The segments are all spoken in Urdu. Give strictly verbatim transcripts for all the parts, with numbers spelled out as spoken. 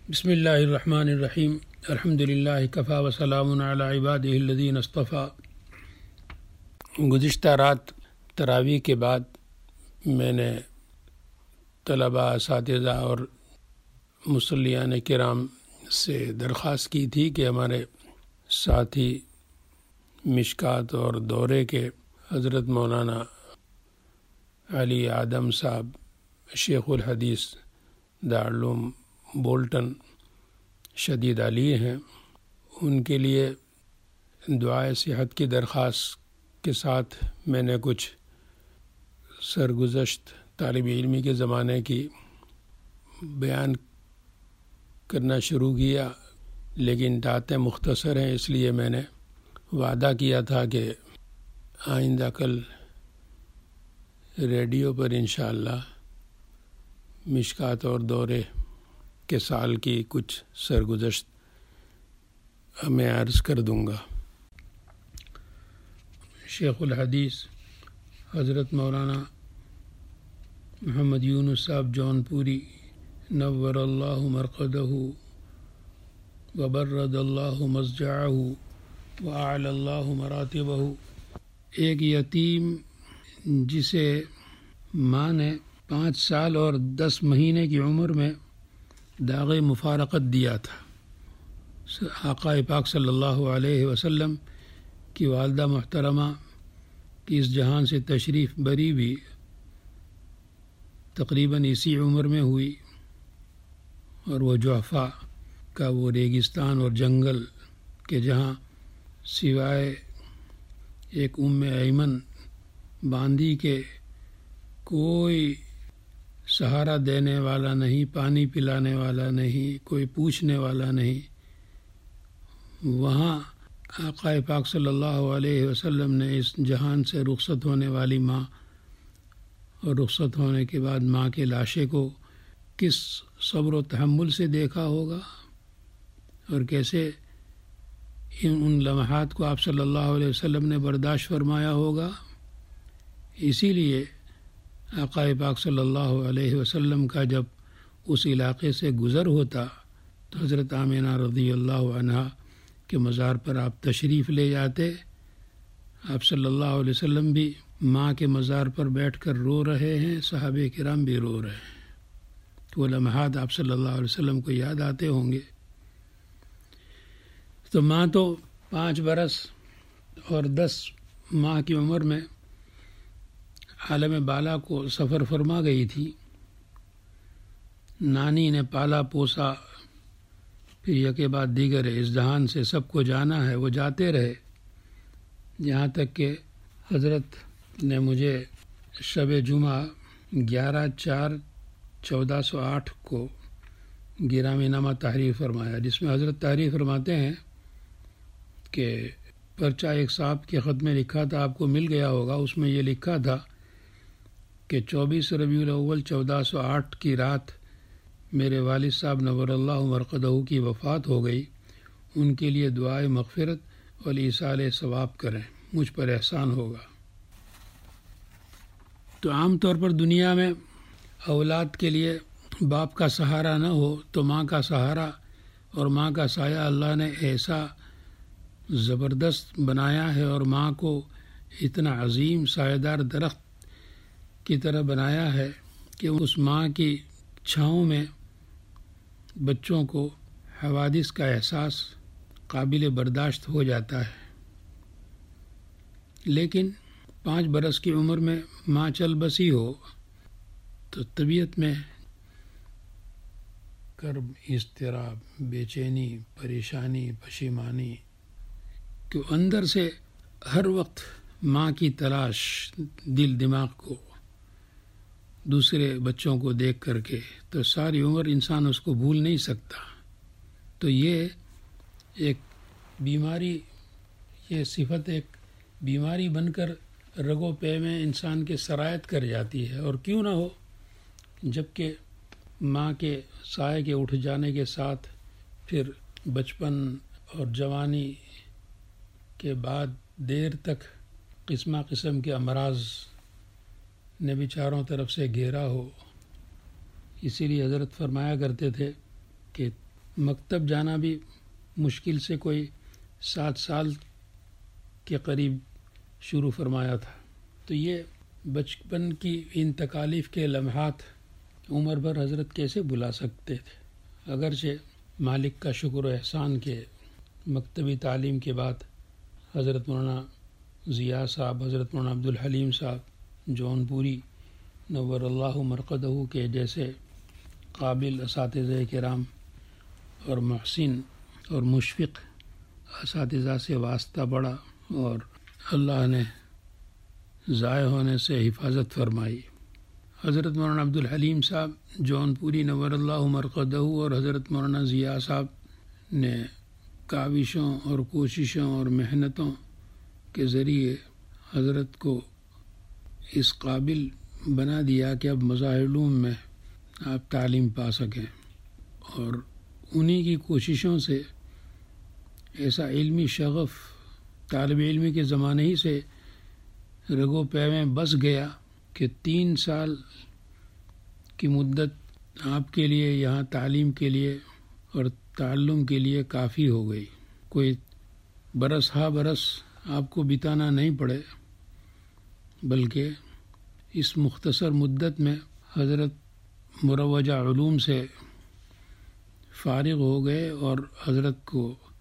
بسم اللہ الرحمن الرحیم الحمد للہ کفا وسلام علی عبادہ الذین اصطفیٰ۔ گزشتہ رات تراویح کے بعد میں نے طلباء، اساتذہ اور مصلیان کرام سے درخواست کی تھی کہ ہمارے ساتھی مشکات اور دورے کے حضرت مولانا علی آدم صاحب شیخ الحدیث دارالعلوم بولٹن شدید علی ہیں، ان کے لیے دعائے صحت کی درخواست کے ساتھ میں نے کچھ سرگزشت طالب علمی کے زمانے کی بیان کرنا شروع کیا، لیکن باتیں مختصر ہیں، اس لیے میں نے وعدہ کیا تھا کہ آئندہ کل ریڈیو پر انشاءاللہ مشکات اور دورے کے سال کی کچھ سرگزشت میں عرض کر دوں گا۔ شیخ الحدیث حضرت مولانا محمد یونس صاحب جون پوری نور اللہ مرقدہ وبرد اللہ مضجعہ وأعلی اللہ مراتبہ، ایک یتیم جسے ماں نے پانچ سال اور دس مہینے کی عمر میں داغ مفارقت دیا تھا۔ آقا پاک صلی اللہ علیہ وسلم کی والدہ محترمہ کی اس جہان سے تشریف بری بھی تقریباً اسی عمر میں ہوئی، اور وہ جحفہ کا وہ ریگستان اور جنگل کہ جہاں سوائے ایک ام ایمن باندھی کے کوئی سہارا دینے والا نہیں، پانی پلانے والا نہیں، کوئی پوچھنے والا نہیں، وہاں آقا پاک صلی اللہ علیہ وسلم نے اس جہان سے رخصت ہونے والی ماں اور رخصت ہونے کے بعد ماں کے لاشے کو کس صبر و تحمل سے دیکھا ہوگا، اور کیسے ان ان لمحات کو آپ صلی اللہ علیہ وسلم نے برداشت فرمایا ہوگا۔ اسی لیے آقا پاک صلی اللہ علیہ وسلم کا جب اس علاقے سے گزر ہوتا تو حضرت آمینہ رضی اللہ عنہا کے مزار پر آپ تشریف لے جاتے۔ آپ صلی اللہ علیہ وسلم بھی ماں کے مزار پر بیٹھ کر رو رہے ہیں، صحابہ کرام بھی رو رہے ہیں، وہ لمحات آپ صلی اللہ علیہ وسلم کو یاد آتے ہوں گے۔ تو ماں تو پانچ برس اور دس ماہ کی عمر میں عالم بالا کو سفر فرما گئی تھی۔ نانی نے پالا پوسا، پھر یکے بعد دیگر اس جہان سے سب کو جانا ہے، وہ جاتے رہے، یہاں تک کہ حضرت نے مجھے شب جمعہ گیارہ چار چودہ سو آٹھ کو گرامی نامہ تحریر فرمایا، جس میں حضرت تحریر فرماتے ہیں کہ پرچہ ایک صاحب کے خط میں لکھا تھا، آپ کو مل گیا ہوگا، اس میں یہ لکھا تھا کہ چوبیس ربیع الاول چودہ سو آٹھ کی رات میرے والد صاحب نور اللہ مرقدہ کی وفات ہو گئی، ان کے لیے دعائے مغفرت اور ایصال ثواب کریں، مجھ پر احسان ہوگا۔ تو عام طور پر دنیا میں اولاد کے لیے باپ کا سہارا نہ ہو تو ماں کا سہارا اور ماں کا سایہ اللہ نے ایسا زبردست بنایا ہے، اور ماں کو اتنا عظیم سایہ دار درخت کی طرح بنایا ہے کہ اس ماں کی چھاؤں میں بچوں کو حوادث کا احساس قابل برداشت ہو جاتا ہے۔ لیکن پانچ برس کی عمر میں ماں چل بسی ہو تو طبیعت میں کرب، اضطراب، بے چینی، پریشانی، پشیمانی، کہ اندر سے ہر وقت ماں کی تلاش دل دماغ کو دوسرے بچوں کو دیکھ کر کے، تو ساری عمر انسان اس کو بھول نہیں سکتا۔ تو یہ ایک بیماری، یہ صفت ایک بیماری بن کر رگو پے میں انسان کے سرایت کر جاتی ہے، اور کیوں نہ ہو، جبکہ ماں کے سائے کے اٹھ جانے کے ساتھ پھر بچپن اور جوانی کے بعد دیر تک قسمہ قسم کے امراض نے بھی چاروں طرف سے گھیرا ہو۔ اسی لیے حضرت فرمایا کرتے تھے کہ مکتب جانا بھی مشکل سے کوئی سات سال کے قریب شروع فرمایا تھا. تو یہ بچپن کی ان تکالیف کے لمحات عمر بھر حضرت کیسے بلا سکتے تھے؟ اگرچہ مالک کا شکر و احسان کے مکتبی تعلیم کے بعد حضرت مولانا ضیاء صاحب، حضرت مولانا عبدالحلیم صاحب جون پوری نور اللہ مرقدہ کے جیسے قابل اساتذہ کرام اور محسن اور مشفق اساتذہ سے واسطہ پڑا اور اللہ نے ضائع ہونے سے حفاظت فرمائی. حضرت مولانا عبدالحلیم صاحب جون پوری نور اللہ مرقدہ اور حضرت مولانا ضیاء صاحب نے کاوشوں اور کوششوں اور محنتوں کے ذریعے حضرت کو اس قابل بنا دیا کہ اب مظاہر علوم میں آپ تعلیم پا سکیں، اور انہی کی کوششوں سے ایسا علمی شغف طالب علمی کے زمانے ہی سے رگو پے میں بس گیا کہ تین سال کی مدت آپ کے لیے یہاں تعلیم کے لیے اور تعلم کے لیے کافی ہو گئی. کوئی برس ہا برس آپ کو بتانا نہیں پڑے، بلکہ اس مختصر مدت میں حضرت مروجہ علوم سے فارغ ہو گئے اور حضرت کو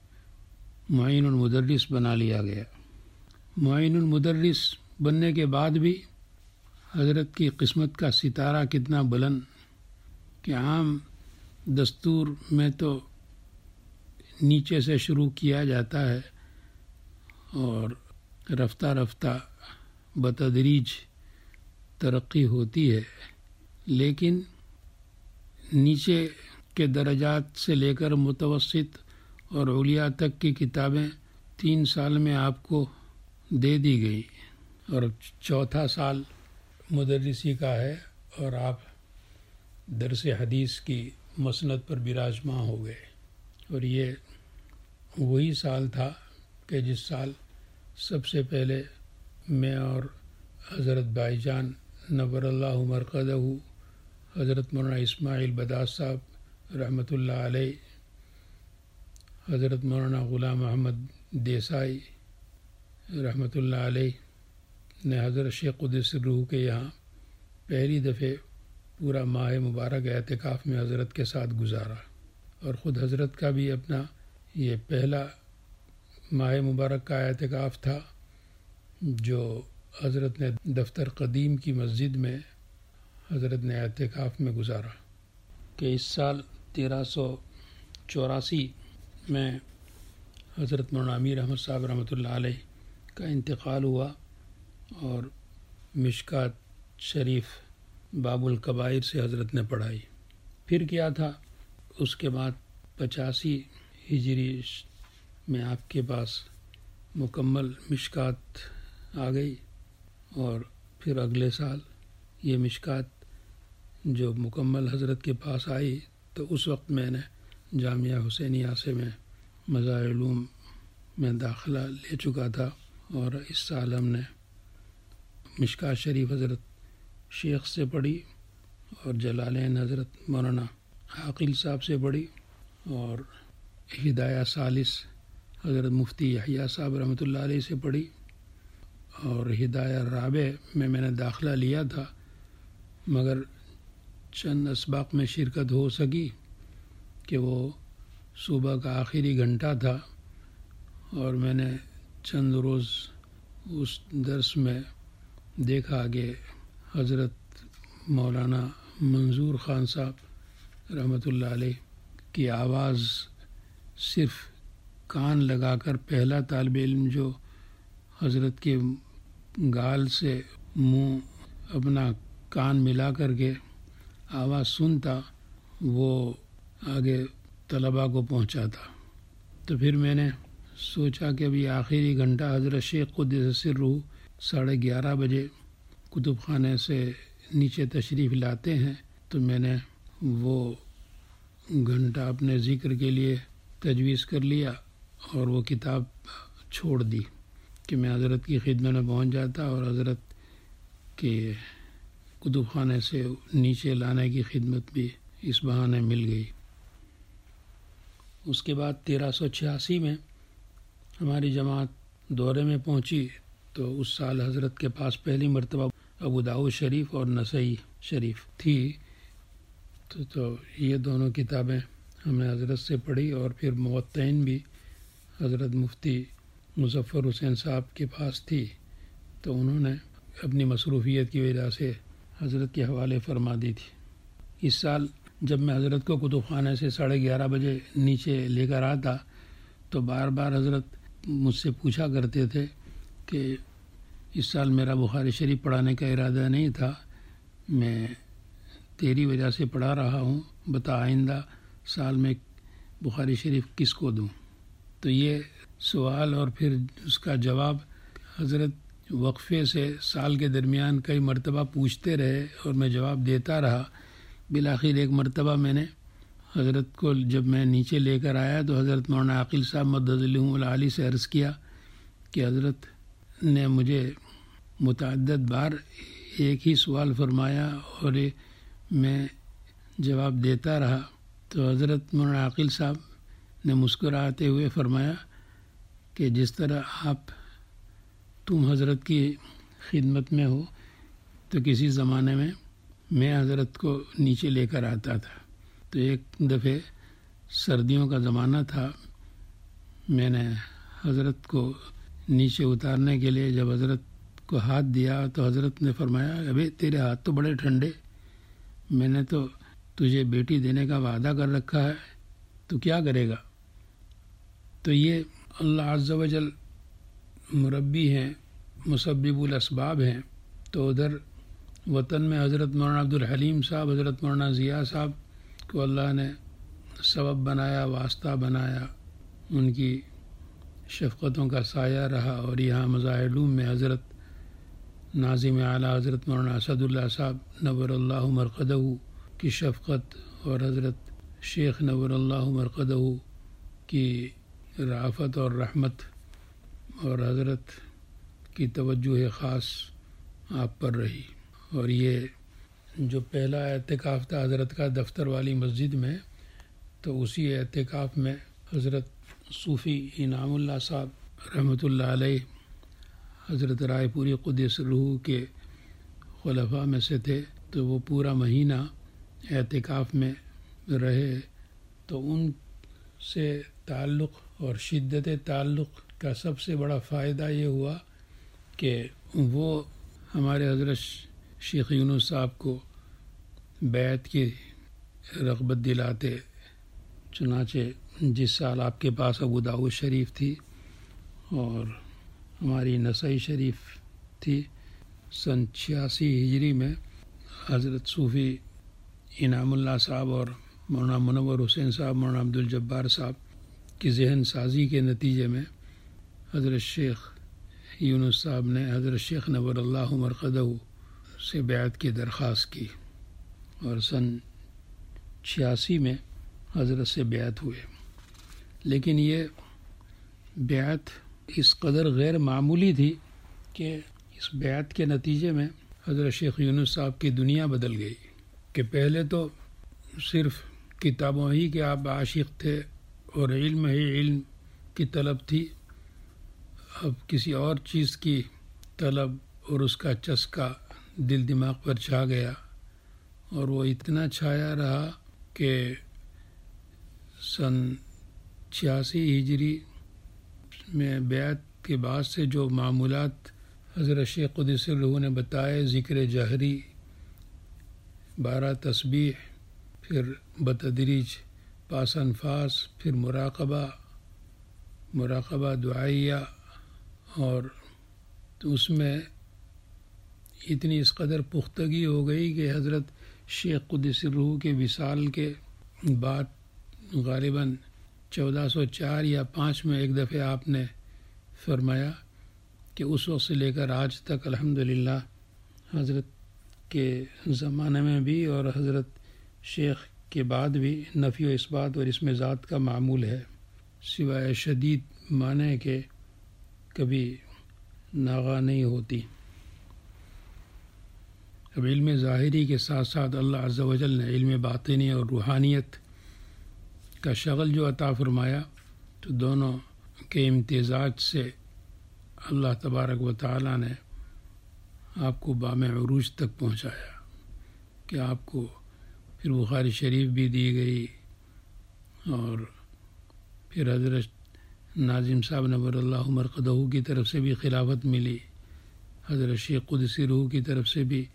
معین المدرس بنا لیا گیا. معین المدرس بننے کے بعد بھی حضرت کی قسمت کا ستارہ کتنا بلند کہ عام دستور میں تو نیچے سے شروع کیا جاتا ہے اور رفتہ رفتہ بتدریج ترقی ہوتی ہے، لیکن نیچے کے درجات سے لے کر متوسط اور علیاء تک کی کتابیں تین سال میں آپ کو دے دی گئی اور چوتھا سال مدرسی کا ہے اور آپ درس حدیث کی مسند پر براجماں ہو گئے. اور یہ وہی سال تھا کہ جس سال سب سے پہلے میں اور حضرت بھائی جان نور اللہ مرقدہ حضرت مولانا اسماعیل بداس صاحب رحمۃ اللہ علیہ، حضرت مولانا غلام محمد دیسائی رحمۃ اللہ علیہ نے حضرت شیخ قدس روح کے یہاں پہلی دفعہ پورا ماہ مبارک اعتکاف میں حضرت کے ساتھ گزارا، اور خود حضرت کا بھی اپنا یہ پہلا ماہ مبارک کا اعتکاف تھا جو حضرت نے دفتر قدیم کی مسجد میں حضرت نے اعتکاف میں گزارا. کہ اس سال تیرہ سو چوراسی میں حضرت مولانا امیر احمد صاحب رحمۃ اللہ علیہ کا انتقال ہوا اور مشکات شریف باب الکبائر سے حضرت نے پڑھائی. پھر کیا تھا اس کے بعد پچاسی ہجری میں آپ کے پاس مکمل مشکات آ گئی، اور پھر اگلے سال یہ مشکات جو مکمل حضرت کے پاس آئی تو اس وقت میں نے جامعہ حسینیہ سے میں مظاہر علوم میں داخلہ لے چکا تھا، اور اس سال ہم نے مشکات شریف حضرت شیخ سے پڑھی اور جلالین حضرت مولانا عاقل صاحب سے پڑھی، اور ہدایہ ثالث حضرت مفتی یحییٰ صاحب رحمۃ اللہ علیہ سے پڑھی، اور ہدایہ رابع میں میں نے داخلہ لیا تھا مگر چند اسباق میں شرکت ہو سکی کہ وہ صبح کا آخری گھنٹہ تھا، اور میں نے چند روز اس درس میں دیکھا کہ حضرت مولانا منظور خان صاحب رحمۃ اللہ علیہ کی آواز صرف کان لگا کر پہلا طالب علم جو حضرت کے گال سے منہ اپنا کان ملا کر کے آواز سنتا وہ آگے طلباء کو پہنچاتا. تو پھر میں نے سوچا کہ ابھی آخری گھنٹہ حضرت شیخ قدس سرہ ساڑھے گیارہ بجے کتب خانے سے نیچے تشریف لاتے ہیں، تو میں نے وہ گھنٹہ اپنے ذکر کے لیے تجویز کر لیا اور وہ کتاب چھوڑ دی کہ میں حضرت کی خدمت میں پہنچ جاتا اور حضرت کے کتب خانے سے نیچے لانے کی خدمت بھی اس بہانے مل گئی. اس کے بعد تیرہ سو چھیاسی میں ہماری جماعت دورے میں پہنچی تو اس سال حضرت کے پاس پہلی مرتبہ ابو داؤد شریف اور نسائی شریف تھی. تو, تو یہ دونوں کتابیں ہم نے حضرت سے پڑھی، اور پھر موطئین بھی حضرت مفتی مظفر حسین صاحب کے پاس تھی، تو انہوں نے اپنی مصروفیت کی وجہ سے حضرت کے حوالے فرما دی تھی. اس سال جب میں حضرت کو کتب خانے سے ساڑھے گیارہ بجے نیچے لے کر آتا تو بار بار حضرت مجھ سے پوچھا کرتے تھے کہ اس سال میرا بخاری شریف پڑھانے کا ارادہ نہیں تھا، میں تیری وجہ سے پڑھا رہا ہوں، بتا آئندہ سال میں بخاری شریف کس کو دوں. تو یہ سوال اور پھر اس کا جواب حضرت وقفے سے سال کے درمیان کئی مرتبہ پوچھتے رہے اور میں جواب دیتا رہا. بالآخر ایک مرتبہ میں نے حضرت کو جب میں نیچے لے کر آیا تو حضرت مولانا عاقل صاحب مدد اللہ العالی سے عرض کیا کہ حضرت نے مجھے متعدد بار ایک ہی سوال فرمایا اور میں جواب دیتا رہا. تو حضرت مولانا عاقل صاحب نے مسکراتے ہوئے فرمایا کہ جس طرح آپ تم حضرت کی خدمت میں ہو تو کسی زمانے میں میں حضرت کو نیچے لے کر آتا تھا. تو ایک دفعہ سردیوں کا زمانہ تھا، میں نے حضرت کو نیچے اتارنے کے لیے جب حضرت کو ہاتھ دیا تو حضرت نے فرمایا ابے تیرے ہاتھ تو بڑے ٹھنڈے، میں نے تو تجھے بیٹی دینے کا وعدہ کر رکھا ہے، تو کیا کرے گا. تو یہ اللہ عز و جل مربی ہیں، مسبب الاسباب ہیں. تو ادھر وطن میں حضرت مولانا عبد الحلیم صاحب، حضرت مولانا ضیاء صاحب کو اللہ نے سبب بنایا، واسطہ بنایا، ان کی شفقتوں کا سایہ رہا. اور یہاں مظاہر علوم میں حضرت ناظم اعلیٰ حضرت مولانا اسد اللہ صاحب نور اللہ مرقدہ کی شفقت اور حضرت شیخ نور اللہ مرقدہ کی رافت اور رحمت اور حضرت کی توجہ خاص آپ پر رہی. اور یہ جو پہلا اعتکاف تھا حضرت کا دفتر والی مسجد میں، تو اسی اعتکاف میں حضرت صوفی انعام اللہ صاحب رحمۃ اللہ علیہ حضرت رائے پوری قدس روح کے خلفاء میں سے تھے. تو وہ پورا مہینہ اعتکاف میں رہے. تو ان سے تعلق اور شدت تعلق کا سب سے بڑا فائدہ یہ ہوا کہ وہ ہمارے حضرت شیخ یونس صاحب کو بیعت کی رغبت دلاتے. چنانچہ جس سال آپ کے پاس ابو داؤد شریف تھی اور ہماری نسائی شریف تھی، سن چھیاسی ہجری میں حضرت صوفی انعام اللہ صاحب اور مولانا منور حسین صاحب، مولانا عبد الجبار صاحب کی ذہن سازی کے نتیجے میں حضرت شیخ یونس صاحب نے حضرت شیخ نور اللہ مرقدہ سے بیعت کی درخواست کی اور سن چھیاسی میں حضرت سے بیعت ہوئے. لیکن یہ بیعت اس قدر غیر معمولی تھی کہ اس بیعت کے نتیجے میں حضرت شیخ یونس صاحب کی دنیا بدل گئی. کہ پہلے تو صرف کتابوں ہی کے آپ عاشق تھے اور علم ہی علم کی طلب تھی، اب کسی اور چیز کی طلب اور اس کا چسکا دل دماغ پر چھا گیا، اور وہ اتنا چھایا رہا کہ سن چھیاسی ہجری میں بیعت کے بعد سے جو معمولات حضرت شیخ قدس الروح نے بتائے، ذکر جہری، بارہ تسبیح، پھر بتدریج پاس انفاس، پھر مراقبہ مراقبہ دعائیہ، اور اس میں اتنی اس قدر پختگی ہو گئی کہ حضرت شیخ قدس الروح کے وصال کے بعد غالباً چودہ سو چار یا پانچ میں ایک دفعہ آپ نے فرمایا کہ اس وقت سے لے کر آج تک الحمدللہ حضرت کے زمانے میں بھی اور حضرت شیخ کے بعد بھی نفی و اثبات اور اسم ذات کا معمول ہے، سوائے شدید معنی کہ کبھی ناغہ نہیں ہوتی. اب علم ظاہری کے ساتھ ساتھ اللہ عز و جل نے علم باطنی اور روحانیت کا شغل جو عطا فرمایا، تو دونوں کے امتزاج سے اللہ تبارک و تعالیٰ نے آپ کو بام عروج تک پہنچایا کہ آپ کو پھر بخاری شریف بھی دی گئی، اور پھر حضرت ناظم صاحب نور اللہ مرقدہ کی طرف سے بھی خلافت ملی، حضرت شیخ قدسی روح کی طرف سے بھی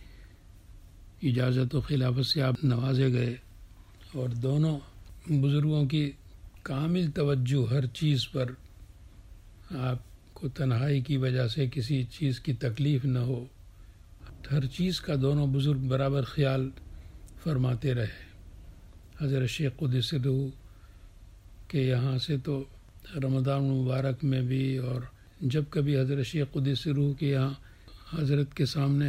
اجازت و خلافت سے آپ نوازے گئے، اور دونوں بزرگوں کی کامل توجہ ہر چیز پر، آپ کو تنہائی کی وجہ سے کسی چیز کی تکلیف نہ ہو، ہر چیز کا دونوں بزرگ برابر خیال فرماتے رہے۔ حضرت شیخ قدس روح کے یہاں سے تو رمضان مبارک میں بھی، اور جب کبھی حضرت شیخ قدس روح کے یہاں حضرت کے سامنے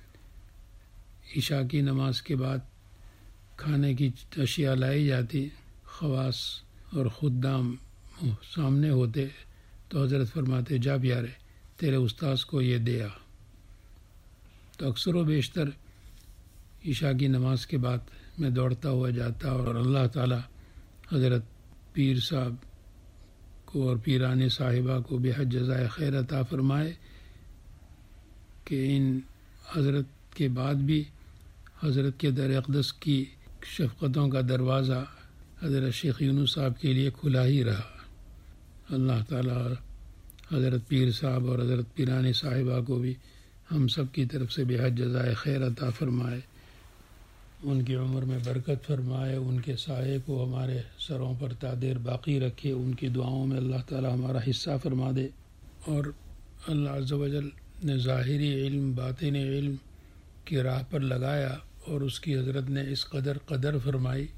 عشاء کی نماز کے بعد کھانے کی اشیاء لائی جاتی، خواص اور خدام سامنے ہوتے، تو حضرت فرماتے جا پیارے تیرے استاذ کو یہ دیا۔ تو اکثر و بیشتر عشاء کی نماز کے بعد میں دوڑتا ہوا جاتا، اور اللہ تعالی حضرت پیر صاحب کو اور پیرانی صاحبہ کو بےحد جزائے خیر عطا فرمائے کہ ان حضرت کے بعد بھی حضرت کے در اقدس کی شفقتوں کا دروازہ حضرت شیخ یونس صاحب کے لیے کھلا ہی رہا۔ اللہ تعالیٰ حضرت پیر صاحب اور حضرت پیرانی صاحبہ کو بھی ہم سب کی طرف سے بےحد جزائے خیر عطا فرمائے، ان کی عمر میں برکت فرمائے، ان کے سائے کو ہمارے سروں پر تا دیر باقی رکھے، ان کی دعاؤں میں اللہ تعالیٰ ہمارا حصہ فرما دے، اور اللہ عز و جل نے ظاہری علم باطن علم کی راہ پر لگایا، اور اس کی حضرت نے اس قدر قدر فرمائی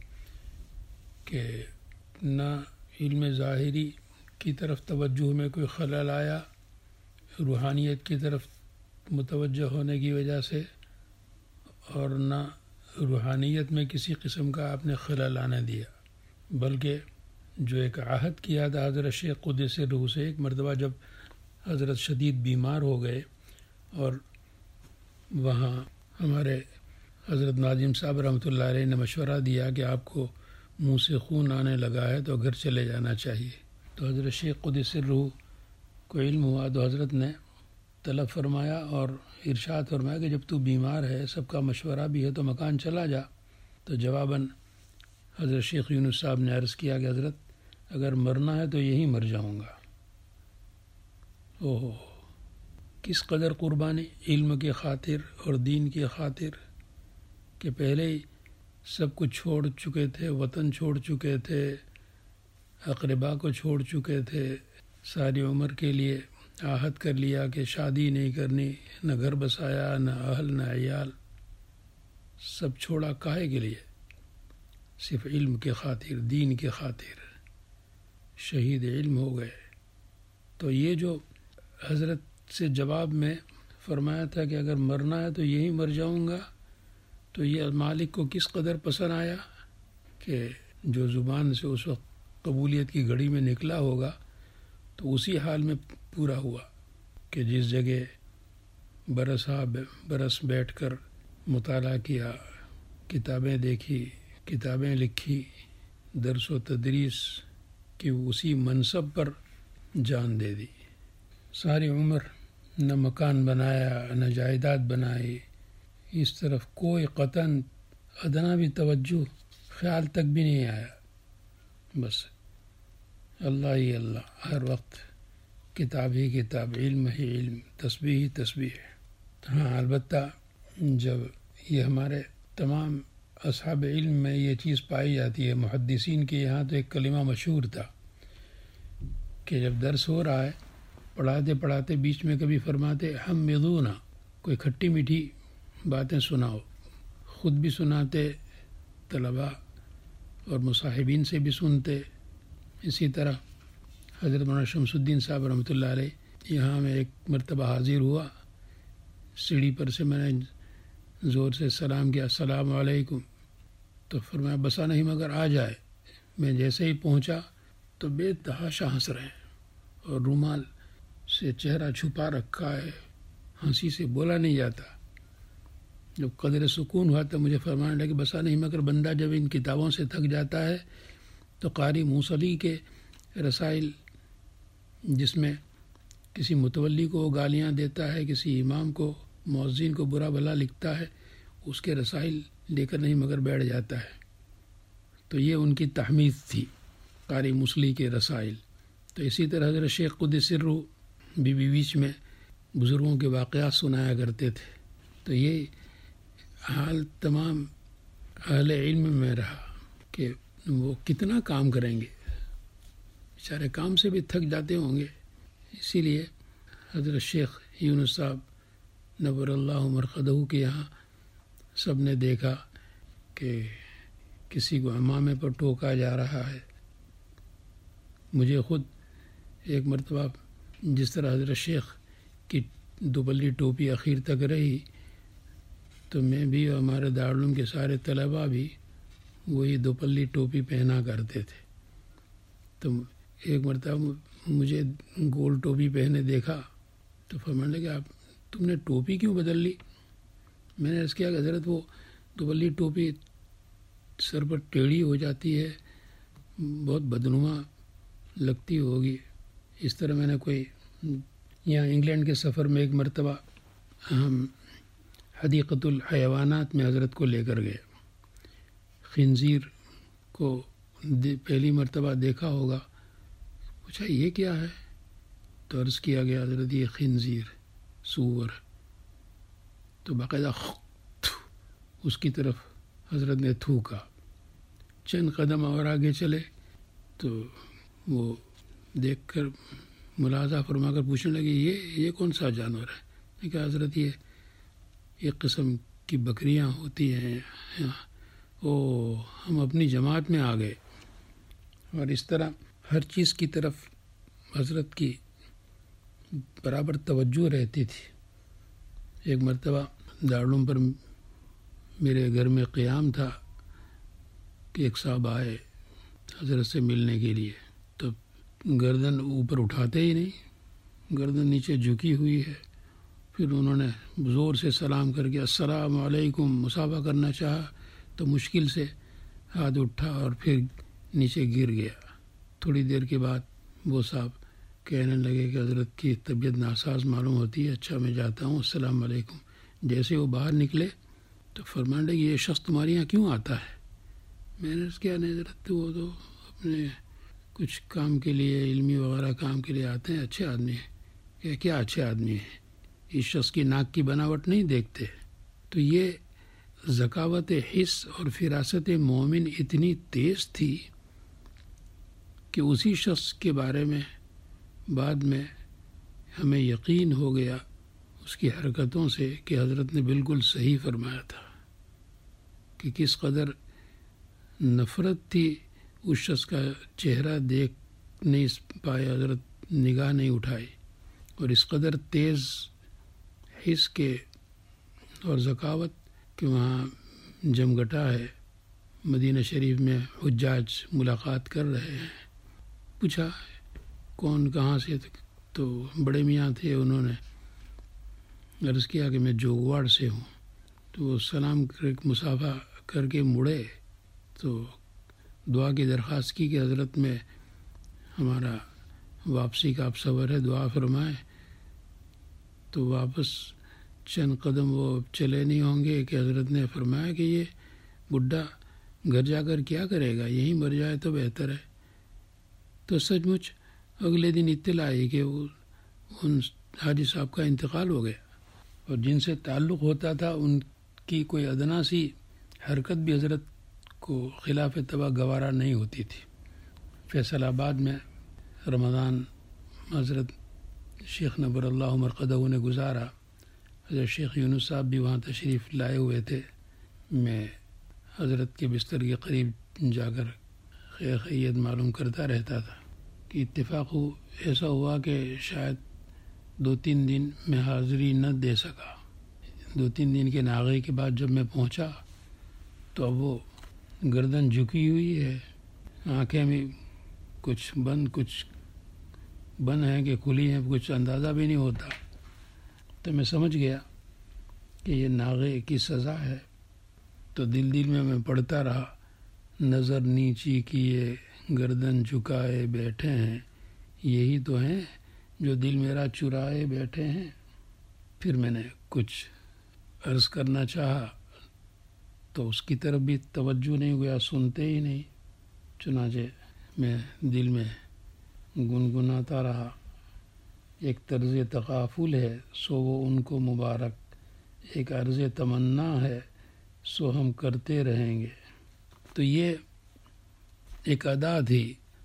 کہ نہ علم ظاہری کی طرف توجہ میں کوئی خلل آیا روحانیت کی طرف متوجہ ہونے کی وجہ سے، اور نہ روحانیت میں کسی قسم کا آپ نے خلل آنے دیا، بلکہ جو ایک عہد کیا تھا حضرت شیخ قدس روح سے، ایک مرتبہ جب حضرت شدید بیمار ہو گئے اور وہاں ہمارے حضرت ناظم صاحب رحمۃ اللہ علیہ نے مشورہ دیا کہ آپ کو منہ سے خون آنے لگا ہے تو گھر چلے جانا چاہیے، تو حضرت شیخ قدس روح کو علم ہوا تو حضرت نے طلب فرمایا اور ارشاد فرمایا کہ جب تو بیمار ہے، سب کا مشورہ بھی ہے، تو مکان چلا جا۔ تو جواباً حضرت شیخ یونس صاحب نے عرض کیا کہ حضرت اگر مرنا ہے تو یہیں مر جاؤں گا۔ اوہ کس قدر قربانی علم کی خاطر اور دین کی خاطر، کہ پہلے ہی سب کچھ چھوڑ چکے تھے، وطن چھوڑ چکے تھے، اقربا کو چھوڑ چکے تھے، ساری عمر کے لیے عہد کر لیا کہ شادی نہیں کرنی، نہ گھر بسایا، نہ اہل نہ عیال، سب چھوڑا کاہے کے لیے؟ صرف علم کی خاطر، دین کی خاطر شہید علم ہو گئے۔ تو یہ جو حضرت سے جواب میں فرمایا تھا کہ اگر مرنا ہے تو یہیں مر جاؤں گا، تو یہ مالک کو کس قدر پسند آیا کہ جو زبان سے اس وقت قبولیت کی گھڑی میں نکلا ہوگا تو اسی حال میں پورا ہوا کہ جس جگہ برس ہا برس بیٹھ کر مطالعہ کیا، کتابیں دیکھی، کتابیں لکھی، درس و تدریس کی اسی منصب پر جان دے دی۔ ساری عمر نہ مکان بنایا، نہ جائیداد بنائی، اس طرف کوئی قطعاً ادنا بھی توجہ خیال تک بھی نہیں آیا، بس اللہ ہی اللہ، ہر وقت کتاب ہی کتاب، علم ہی علم، تسبیح ہی تسبیح۔ ہاں البتہ جب یہ ہمارے تمام اصحاب علم میں یہ چیز پائی جاتی ہے، محدثین کے یہاں تو ایک کلمہ مشہور تھا کہ جب درس ہو رہا ہے، پڑھاتے پڑھاتے بیچ میں کبھی فرماتے ہم مدونا، کوئی کھٹی میٹھی باتیں سناؤ، خود بھی سناتے، طلباء اور مصاحبین سے بھی سنتے۔ اسی طرح حضرت مولانا شمس الدین صاحب رحمۃ اللہ علیہ یہاں میں ایک مرتبہ حاضر ہوا، سیڑھی پر سے میں نے زور سے سلام کیا، السلام علیکم، تو فرمایا بسا نہیں مگر آ جائے۔ میں جیسے ہی پہنچا تو بے تحاشا ہنس رہے ہیں اور رومال سے چہرہ چھپا رکھا ہے، ہنسی سے بولا نہیں جاتا۔ جب قدر سکون ہوا تو مجھے فرمانے لگے بسا نہیں مگر بندہ جب ان کتابوں سے تھک جاتا ہے تو قاری موصلی کے رسائل جس میں کسی متولی کو وہ گالیاں دیتا ہے، کسی امام کو مؤذن کو برا بھلا لکھتا ہے، اس کے رسائل لے کر نہیں مگر بیٹھ جاتا ہے. تو یہ ان کی تحمید تھی قاری موصلی کے رسائل. تو اسی طرح حضرت شیخ قدس سرہ بھی بیچ میں بزرگوں کے واقعات سنایا کرتے تھے. تو یہ حال تمام اہل علم میں رہا کہ وہ کتنا کام کریں گے، بیچارے کام سے بھی تھک جاتے ہوں گے. اسی لیے حضرت شیخ یونس صاحب نور اللہ مرقدہ کے یہاں سب نے دیکھا کہ کسی کو عمامے پر ٹوکا جا رہا ہے. مجھے خود ایک مرتبہ جس طرح حضرت شیخ کی دوپلی ٹوپی اخیر تک رہی، تو میں بھی اور ہمارے دارالعلوم کے سارے طلباء بھی وہی دوپلی ٹوپی پہنا کرتے تھے. تو ایک مرتبہ مجھے گول ٹوپی پہنے دیکھا تو فرمانے لگا، آپ تم نے ٹوپی کیوں بدل لی؟ میں نے عرض کیا کہ حضرت وہ دوپلی ٹوپی سر پر ٹیڑھی ہو جاتی ہے، بہت بدنما لگتی ہوگی. اس طرح میں نے کوئی یہاں انگلینڈ کے سفر میں ایک مرتبہ ہم حدیقۃ الحیوانات میں حضرت کو لے کر گئے. خنزیر کو پہلی مرتبہ دیکھا ہوگا. پوچھا یہ کیا ہے؟ تو عرض کیا گیا حضرت یہ خنزیر سور. تو باقاعدہ اس کی طرف حضرت نے تھوکا. چند قدم اور آگے چلے تو وہ دیکھ کر ملاحظہ فرما کر پوچھنے لگے یہ یہ کون سا جانور ہے؟ میں کہا حضرت یہ ایک قسم کی بکریاں ہوتی ہیں. او ہم اپنی جماعت میں آ گئے. اور اس طرح ہر چیز کی طرف حضرت کی برابر توجہ رہتی تھی. ایک مرتبہ دارالعلوم پر میرے گھر میں قیام تھا کہ ایک صاحب آئے حضرت سے ملنے کے لیے. تو گردن اوپر اٹھاتے ہی نہیں، گردن نیچے جھکی ہوئی ہے. پھر انہوں نے زور سے سلام کر کے السلام علیکم مصافحہ کرنا چاہا تو مشکل سے ہاتھ اٹھا اور پھر نیچے گر گیا. تھوڑی دیر کے بعد وہ صاحب کہنے لگے کہ حضرت کی طبیعت ناساز معلوم ہوتی ہے، اچھا میں جاتا ہوں، السلام علیکم. جیسے وہ باہر نکلے تو فرمانے لگے یہ شخص تمہارے یہاں کیوں آتا ہے؟ میں نے اس کیا نہیں حضرت وہ تو اپنے کچھ کام کے لیے علمی وغیرہ کام کے لیے آتے ہیں، اچھے آدمی ہیں. کہ کیا اچھے آدمی ہیں؟ اس شخص کی ناک کی بناوٹ نہیں دیکھتے. تو یہ ذکاوت حس اور فراست مومن اتنی تیز تھی کہ اسی شخص کے بارے میں بعد میں ہمیں یقین ہو گیا اس کی حرکتوں سے کہ حضرت نے بالکل صحیح فرمایا تھا. کہ کس قدر نفرت تھی اس شخص کا چہرہ دیکھ نہیں پائے، حضرت نگاہ نہیں اٹھائی. اور اس قدر تیز حس کے اور ذکاوت کہ وہاں جمگٹا ہے مدینہ شریف میں، حجاج ملاقات کر رہے ہیں. پوچھا کون کہاں سے؟ تو بڑے میاں تھے، انہوں نے عرض کیا کہ میں جوگواڑ سے ہوں. تو وہ سلام کر مصافحہ کر کے مڑے تو دعا کی درخواست کی کہ حضرت میں ہمارا واپسی کا آپ صبر ہے، دعا فرمائیں. تو واپس چند قدم وہ چلے نہیں ہوں گے کہ حضرت نے فرمایا کہ یہ بڈھا گھر جا کر کیا کرے گا، یہیں مر جائے تو بہتر ہے. تو سچ مچ اگلے دن اطلاع آئی کہ وہ ان حاجی صاحب کا انتقال ہو گیا. اور جن سے تعلق ہوتا تھا ان کی کوئی ادنا سی حرکت بھی حضرت کو خلاف طبع گوارا نہیں ہوتی تھی. فیصل آباد میں رمضان حضرت شیخ نبر اللہ مرقدہ نے گزارا. حضرت شیخ یونس صاحب بھی وہاں تشریف لائے ہوئے تھے. میں حضرت کے بستر کے قریب جا کر خیر خیریت معلوم کرتا رہتا تھا کہ اتفاق ہو ایسا ہوا کہ شاید دو تین دن میں حاضری نہ دے سکا. دو تین دن کے ناغے کے بعد جب میں پہنچا تو اب وہ گردن جھکی ہوئی ہے، آنکھیں بھی کچھ بند کچھ بند ہیں کہ کھلی ہیں، کچھ اندازہ بھی نہیں ہوتا. تو میں سمجھ گیا کہ یہ ناغے کی سزا ہے. تو دل دل میں میں پڑھتا رہا، نظر نیچی کیے گردن جھکائے بیٹھے ہیں، یہی تو ہیں جو دل میرا چرائے بیٹھے ہیں۔ پھر میں نے کچھ عرض کرنا چاہا تو اس کی طرف بھی توجہ نہیں ہوا، سنتے ہی نہیں۔ چنانچہ میں دل میں گنگناتا رہا، ایک طرز تغافل ہے سو وہ ان کو مبارک، ایک عرض تمنا ہے سو ہم کرتے رہیں گے۔ تو یہ ایک ادا تھی۔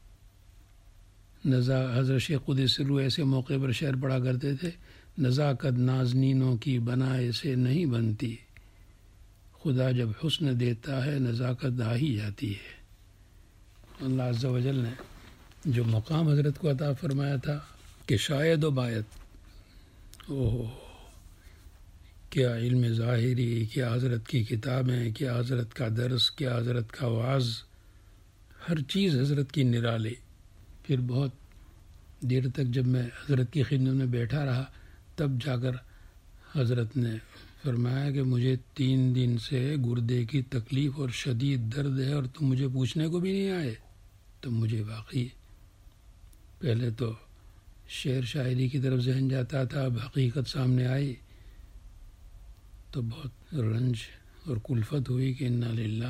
نزا حضرت شیخ قدس سرو ایسے موقع پر شعر پڑھا کرتے تھے، نزاکت نازنینوں کی بنائے سے نہیں بنتی، خدا جب حسن دیتا ہے نزاکت آ ہی جاتی ہے۔ اللہ عز و جل نے جو مقام حضرت کو عطا فرمایا تھا کہ شاید و باید، اوہ کیا علم ظاہری، کیا حضرت کی کتابیں، کیا حضرت کا درس، کیا حضرت کا وعظ، ہر چیز حضرت کی نرالی۔ پھر بہت دیر تک جب میں حضرت کی خدمت میں بیٹھا رہا تب جا کر حضرت نے فرمایا کہ مجھے تین دن سے گردے کی تکلیف اور شدید درد ہے اور تم مجھے پوچھنے کو بھی نہیں آئے۔ تو مجھے واقعی پہلے تو شعر شاعری کی طرف ذہن جاتا تھا، اب حقیقت سامنے آئی تو بہت رنج اور کلفت ہوئی کہ انا للہ۔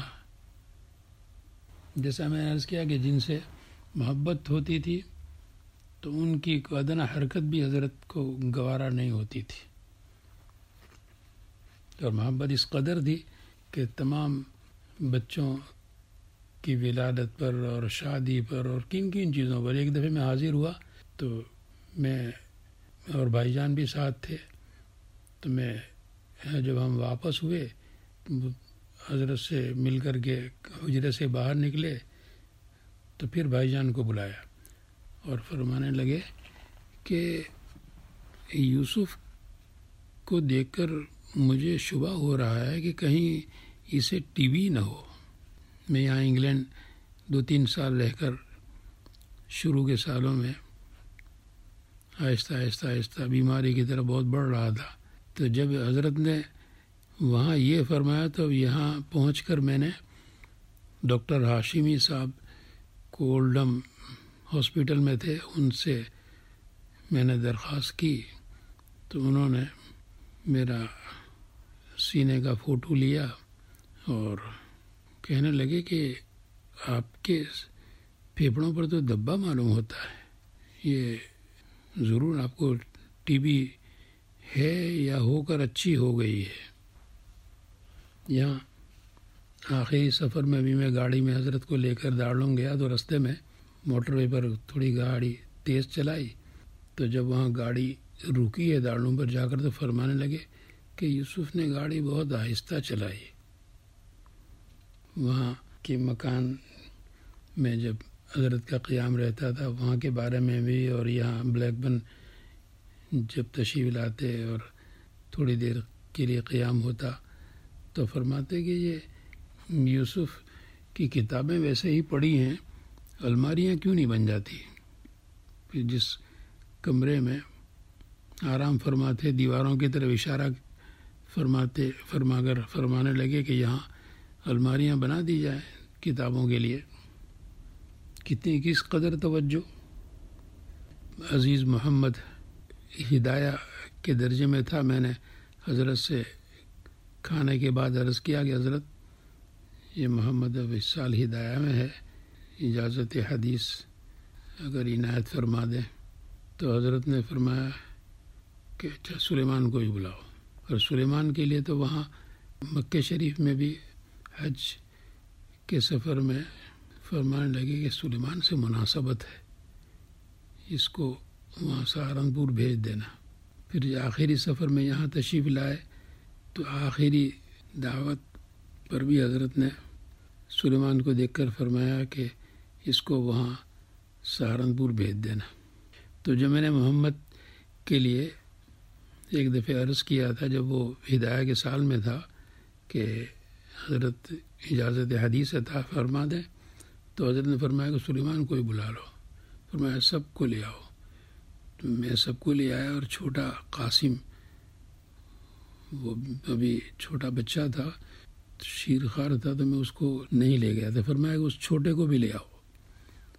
جیسا میں نے عرض کیا کہ جن سے محبت ہوتی تھی تو ان کی ادنیٰ حرکت بھی حضرت کو گوارا نہیں ہوتی تھی، اور محبت اس قدر تھی کہ تمام بچوں کی ولادت پر اور شادی پر اور کن کن چیزوں پر ایک دفعہ میں حاضر ہوا تو میں اور بھائی جان بھی ساتھ تھے، تو میں جب ہم واپس ہوئے حضرت سے مل کر کے حجرے سے باہر نکلے تو پھر بھائی جان کو بلایا اور فرمانے لگے کہ یوسف کو دیکھ کر مجھے شبہ ہو رہا ہے کہ کہیں اسے ٹی بی نہ ہو۔ میں یہاں انگلینڈ دو تین سال رہ کر شروع کے سالوں میں آہستہ آہستہ آہستہ بیماری کی طرف بہت بڑھ رہا تھا، تو جب حضرت نے وہاں یہ فرمایا تو یہاں پہنچ کر میں نے ڈاکٹر ہاشمی صاحب کو اولڈم ہاسپٹل میں تھے، ان سے میں نے درخواست کی تو انہوں نے میرا سینے کا فوٹو لیا اور کہنے لگے کہ آپ کے پھیپھڑوں پر تو دبا معلوم ہوتا ہے، یہ ضرور آپ کو ٹی بی ہے یا ہو کر اچھی ہو گئی ہے۔ یہاں آخری سفر میں بھی میں گاڑی میں حضرت کو لے کر دارالعلوم گیا تو رستے میں موٹر وے پر تھوڑی گاڑی تیز چلائی تو جب وہاں گاڑی رکی ہے دارالعلوم پر جا کر تو فرمانے لگے کہ یوسف نے گاڑی بہت آہستہ چلائی۔ وہاں کے مکان میں جب حضرت کا قیام رہتا تھا وہاں کے بارے میں بھی، اور یہاں بلیک بن جب تشریف لاتے اور تھوڑی دیر کے لیے قیام ہوتا تو فرماتے کہ یہ یوسف کی کتابیں ویسے ہی پڑھی ہیں، الماریاں کیوں نہیں بن جاتی؟ پھر جس کمرے میں آرام فرماتے دیواروں کی طرف اشارہ فرماتے فرما کر فرمانے لگے کہ یہاں الماریاں بنا دی جائیں کتابوں کے لیے۔ کتنی کس قدر توجہ! عزیز محمد ہدایہ کے درجے میں تھا۔ میں نے حضرت سے کھانے کے بعد عرض کیا کہ حضرت یہ محمد اب اس سال ہدایہ میں ہے، اجازت حدیث اگر عنایت فرما دیں۔ تو حضرت نے فرمایا کہ اچھا سلیمان کو ہی بلاؤ، اور سلیمان کے لیے تو وہاں مکہ شریف میں بھی حج کے سفر میں فرمانے لگے کہ سلیمان سے مناسبت ہے، اس کو وہاں سہارنپور بھیج دینا۔ پھر آخری سفر میں یہاں تشریف لائے تو آخری دعوت پر بھی حضرت نے سلیمان کو دیکھ کر فرمایا کہ اس کو وہاں سہارنپور بھیج دینا۔ تو جو میں نے محمد کے لیے ایک دفعہ عرض کیا تھا جب وہ ہدایہ کے سال میں تھا کہ حضرت اجازت حدیث عطا فرما دیں، تو حضرت نے فرمایا کہ سلیمان کو ہی بلا لو، فرمایا سب کو لے آؤ۔ تو میں سب کو لے آیا، اور چھوٹا قاسم وہ ابھی چھوٹا بچہ تھا، شیر خوار تھا، تو میں اس کو نہیں لے گیا تھا، فرمایا کہ اس چھوٹے کو بھی لے آؤ۔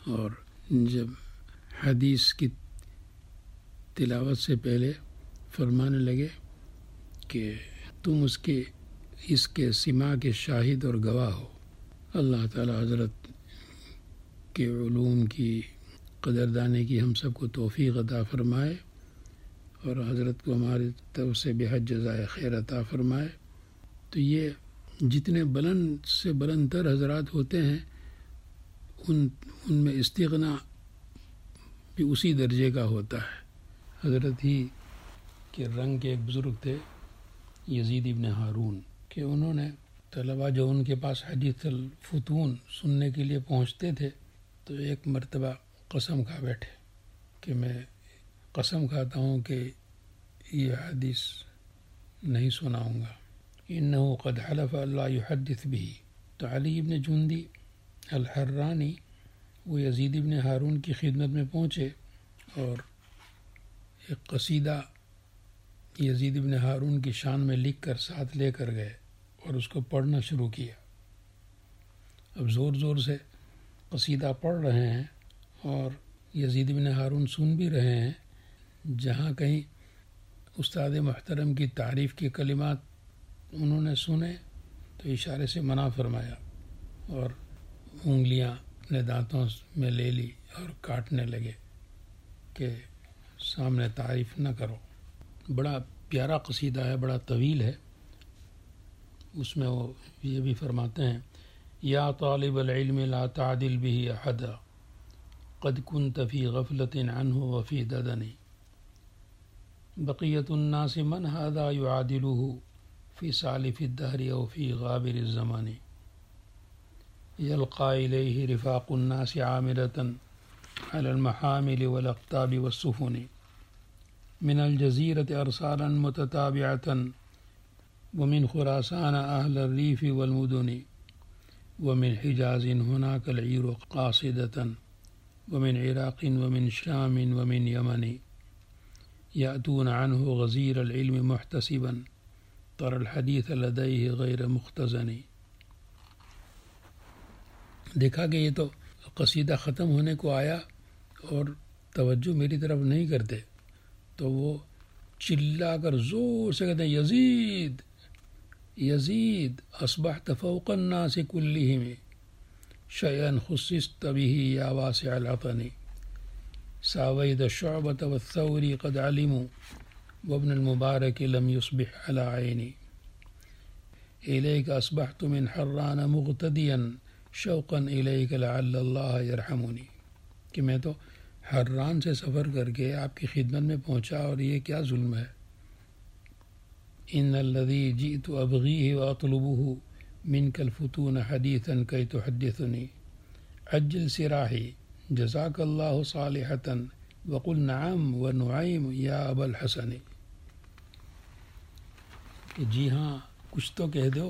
اور جب حدیث کی تلاوت سے پہلے فرمانے لگے کہ تم اس کے اس کے سماع کے شاہد اور گواہ ہو۔ اللہ تعالی حضرت کے علوم کی قدردانی کی ہم سب کو توفیق عطا فرمائے اور حضرت کو ہماری طرف سے بہت جزائے خیر عطا فرمائے۔ تو یہ جتنے بلند سے بلند تر حضرات ہوتے ہیں ان ان میں استغنا بھی اسی درجے کا ہوتا ہے۔ حضرت ہی کے رنگ کے ایک بزرگ تھے یزید ابن ہارون، کہ انہوں نے طلباء جو ان کے پاس حدیث الفتون سننے کے لیے پہنچتے تھے تو ایک مرتبہ قسم کھا بیٹھے کہ میں قسم کھاتا ہوں کہ یہ حدیث نہیں سناؤں گا، انہو قد حلف اللہ یحدث بھی۔ تو علی ابن جندی الحرانی وہ یزید ابن ہارون کی خدمت میں پہنچے اور ایک قصیدہ یزید ابن ہارون کی شان میں لکھ کر ساتھ لے کر گئے اور اس کو پڑھنا شروع کیا۔ اب زور زور سے قصیدہ پڑھ رہے ہیں اور یزید ابن ہارون سن بھی رہے ہیں۔ جہاں کہیں استاد محترم کی تعریف کے کلمات انہوں نے سنے تو اشارے سے منع فرمایا اور انگلیاں اپنے دانتوں میں لے لی اور کاٹنے لگے کہ سامنے تعریف نہ کرو۔ بڑا پیارا قصیدہ ہے، بڑا طویل ہے۔ اس میں وہ یہ بھی فرماتے ہیں یا طالب العلم لا تعدل به احدا قد كنت في غفلة عنه وفي ددن بقية الناس من هذا يعادله في سالف الدهر أو في غابر الزمان يلقى إليه رفاق الناس عامرة على المحامل والأقطاب والسفن من الجزيرة أرسالا متتابعة ومن خراسان أهل الريف والمدن ومن حجاز هناك العير قاصدة ومن عراق ومن شام ومن يمن يأتون عنه غزير العلم محتسبا ترى الحديث لديه غير مختزن۔ دیکھا کہ یہ تو قصیدہ ختم ہونے کو آیا اور توجہ میری طرف نہیں کرتے تو وہ چلا کر زور سے کہتے ہیں یزید یزید اصبحت فوق الناس كلهم شيئا خصصت به يا واسع العطن ساويد الشعبة والثوري قد علموا وابن المبارك لم يصبح على عيني إليك أصبحت من حران مغتديا شوقا إليك لعل الله يرحمني، کہ میں تو حران سے سفر کر کے آپ کی خدمت میں پہنچا اور یہ کیا ظلم ہے۔ ان الذي جئت ابغيه واطلبه منك الفتون حديثا كي تحدثني عجل سراحي جزاك الله صالحة وقل نعم ونعيم يا ابا الحسن، کہ جی ہاں کچھ تو کہہ دو،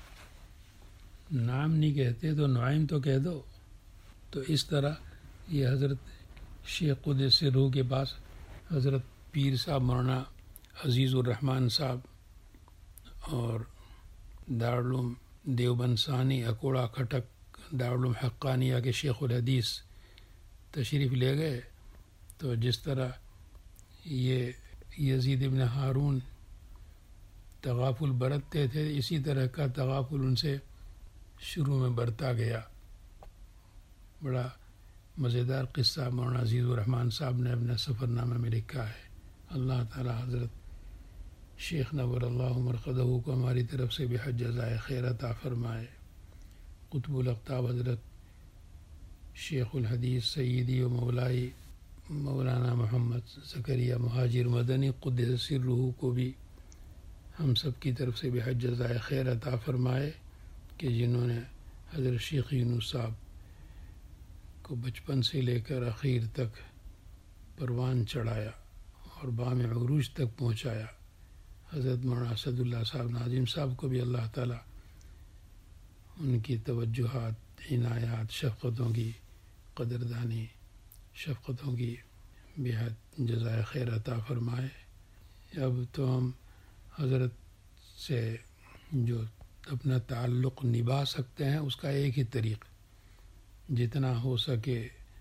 نام نہیں کہتے تو نعیم تو کہہ دو۔ تو اس طرح یہ حضرت شیخ قدس سرہ کے پاس حضرت پیر صاحب مولانا عزیز الرحمن صاحب اور دارالعلوم دیوبند ثانی اکوڑا کھٹک دارالعلوم حقانیہ کے شیخ الحدیث تشریف لے گئے تو جس طرح یہ یزید ابن ہارون تغافل برتتے تھے اسی طرح کا تغافل ان سے شروع میں برتا گیا۔ بڑا مزیدار قصہ مولانا عزیز الرحمن صاحب نے اپنے سفر نامہ میں لکھا ہے۔ اللہ تعالی حضرت شیخ نور اللہ مرقدہ کو ہماری طرف سے بہت جزائے خیر عطا فرمائے۔ قطب الاقطاب حضرت شیخ الحدیث سیدی و مولائی مولانا محمد زکریا مہاجر مدنی قدس سرہ کو بھی ہم سب کی طرف سے بہت جزائے خیر عطا فرمائے کہ جنہوں نے حضرت شیخ یونس صاحب کو بچپن سے لے کر اخیر تک پروان چڑھایا اور بام عروج تک پہنچایا۔ حضرت مولانا اسد اللہ صاحب ناظم صاحب کو بھی اللہ تعالیٰ ان کی توجہات، عنایات، شفقتوں کی قدردانی، شفقتوں کی بہت جزائے خیر عطا فرمائے۔ اب تو ہم حضرت سے جو اپنا تعلق نبھا سکتے ہیں اس کا ایک ہی طریق، جتنا ہو سکے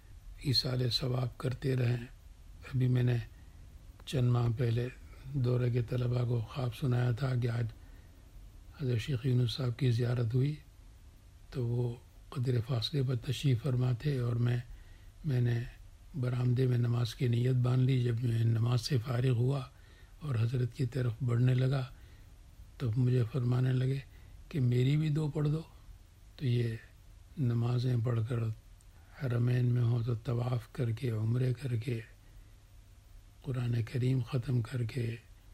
ایصال ثواب کرتے رہیں۔ ابھی میں نے چند ماہ پہلے دورے کے طلباء کو خواب سنایا تھا کہ آج حضرت شیخ یونس صاحب کی زیارت ہوئی، تو وہ قدر فاصلے پر تشریف فرما تھے، اور میں میں نے برآمدے میں نماز کی نیت باندھ لی۔ جب میں نماز سے فارغ ہوا اور حضرت کی طرف بڑھنے لگا تو مجھے فرمانے لگے کہ میری بھی دو پڑھ دو۔ تو یہ نمازیں پڑھ کر حرمین میں ہوں تو طواف کر کے، عمرے کر کے، قرآن کریم ختم کر کے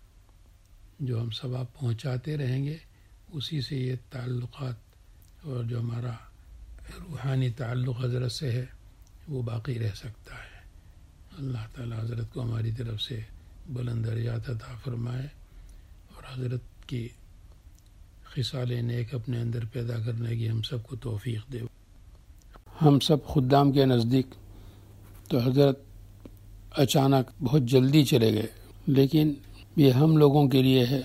جو ہم ثواب پہنچاتے رہیں گے، اسی سے یہ تعلقات اور جو ہمارا روحانی تعلق حضرت سے ہے وہ باقی رہ سکتا ہے۔ اللہ تعالی حضرت کو ہماری طرف سے بلند درجات عطا فرمائے اور حضرت کی خصال نیک اپنے اندر پیدا کرنے کی ہم سب کو توفیق دے۔ ہم سب خدام کے نزدیک تو حضرت اچانک بہت جلدی چلے گئے، لیکن یہ ہم لوگوں کے لیے ہے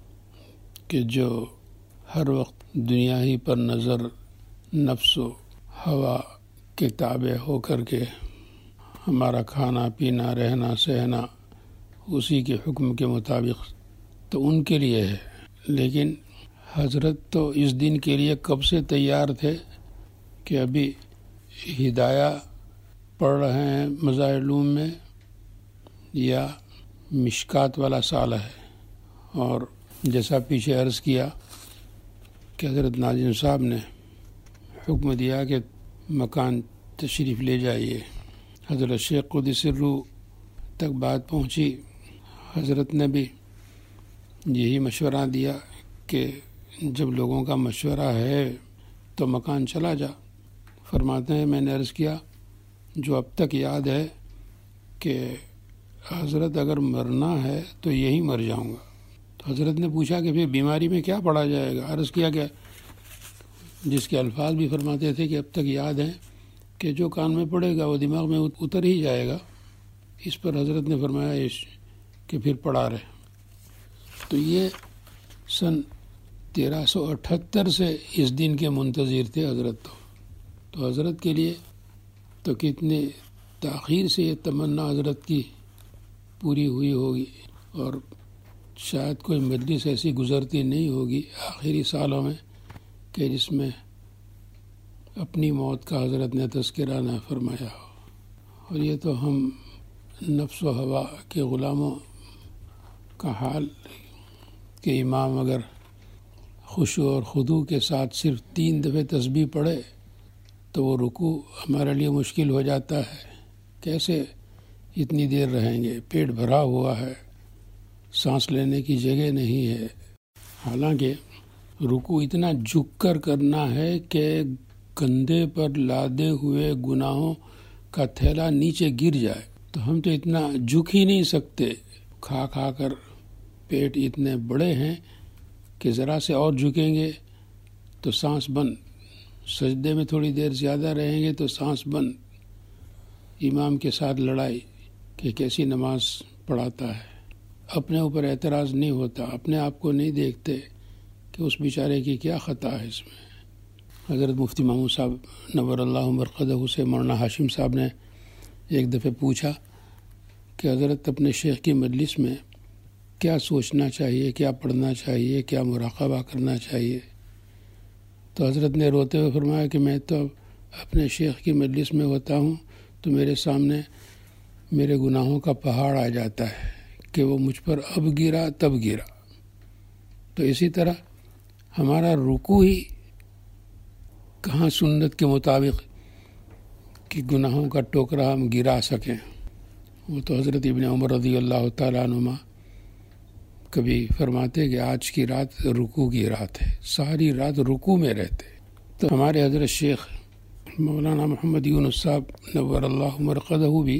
کہ جو ہر وقت دنیا ہی پر نظر، نفس و ہوا کے تابع ہو کر کے ہمارا کھانا پینا رہنا سہنا اسی کے حکم کے مطابق، تو ان کے لیے ہے۔ لیکن حضرت تو اس دن کے لیے کب سے تیار تھے کہ ابھی ہدایہ پڑھ رہے ہیں مظاہر علوم میں، یا مشکات والا سال ہے، اور جیسا پیچھے عرض کیا کہ حضرت ناظم صاحب نے حکم دیا کہ مکان تشریف لے جائیے۔ حضرت شیخ قدس الروح تک بات پہنچی، حضرت نے بھی یہی مشورہ دیا کہ جب لوگوں کا مشورہ ہے تو مکان چلا جا۔ فرماتے ہیں میں نے عرض کیا جو اب تک یاد ہے کہ حضرت اگر مرنا ہے تو یہی مر جاؤں گا۔ تو حضرت نے پوچھا کہ پھر بیماری میں کیا پڑھا جائے گا؟ عرض کیا کہ جس کے الفاظ بھی فرماتے تھے کہ اب تک یاد ہیں کہ جو کان میں پڑے گا وہ دماغ میں اتر ہی جائے گا۔ اس پر حضرت نے فرمایا کہ پھر پڑھا رہے۔ تو یہ سن تیرہ سو اٹھہتر سے اس دن کے منتظر تھے حضرت۔ تو تو حضرت کے لیے تو کتنے تاخیر سے یہ تمنا حضرت کی پوری ہوئی ہوگی، اور شاید کوئی مجلس ایسی گزرتی نہیں ہوگی آخری سالوں میں کہ جس میں اپنی موت کا حضرت نے تذکرہ نہ فرمایا ہو۔ اور یہ تو ہم نفس و ہوا کے غلاموں کا حال کہ امام اگر خشوع اور خضوع کے ساتھ صرف تین دفعے تسبیح پڑھے تو وہ رکوع ہمارے لیے مشکل ہو جاتا ہے۔ کیسے اتنی دیر رہیں گے؟ پیٹ بھرا ہوا ہے، سانس لینے کی جگہ نہیں ہے، حالانکہ رکوع اتنا جھک کر کرنا ہے کہ کندھے پر لادے ہوئے گناہوں کا تھیلا نیچے گر جائے۔ تو ہم تو اتنا جھک ہی نہیں سکتے، کھا کھا کر پیٹ اتنے بڑے ہیں کہ ذرا سے اور جھکیں گے تو سانس بند، سجدے میں تھوڑی دیر زیادہ رہیں گے تو سانس بند۔ امام کے ساتھ لڑائی کہ کیسی نماز پڑھاتا ہے، اپنے اوپر اعتراض نہیں ہوتا، اپنے آپ کو نہیں دیکھتے کہ اس بیچارے کی کیا خطا ہے اس میں۔ حضرت مفتی محمود صاحب نور اللہ مرقدہ سے مولانا ہاشم صاحب نے ایک دفعہ پوچھا کہ حضرت اپنے شیخ کی مجلس میں کیا سوچنا چاہیے، کیا پڑھنا چاہیے، کیا مراقبہ کرنا چاہیے؟ تو حضرت نے روتے ہوئے فرمایا کہ میں تو اپنے شیخ کی مجلس میں ہوتا ہوں تو میرے سامنے میرے گناہوں کا پہاڑ آ جاتا ہے کہ وہ مجھ پر اب گرا تب گرا۔ تو اسی طرح ہمارا رکوع ہی کہاں سنت کے مطابق کہ گناہوں کا ٹوکرا ہم گرا سکیں۔ وہ تو حضرت ابن عمر رضی اللہ تعالیٰ عنہما کبھی فرماتے کہ آج کی رات رکوع کی رات ہے، ساری رات رکوع میں رہتے۔ تو ہمارے حضرت شیخ مولانا محمد یونس صاحب نور اللہ مرقدہ بھی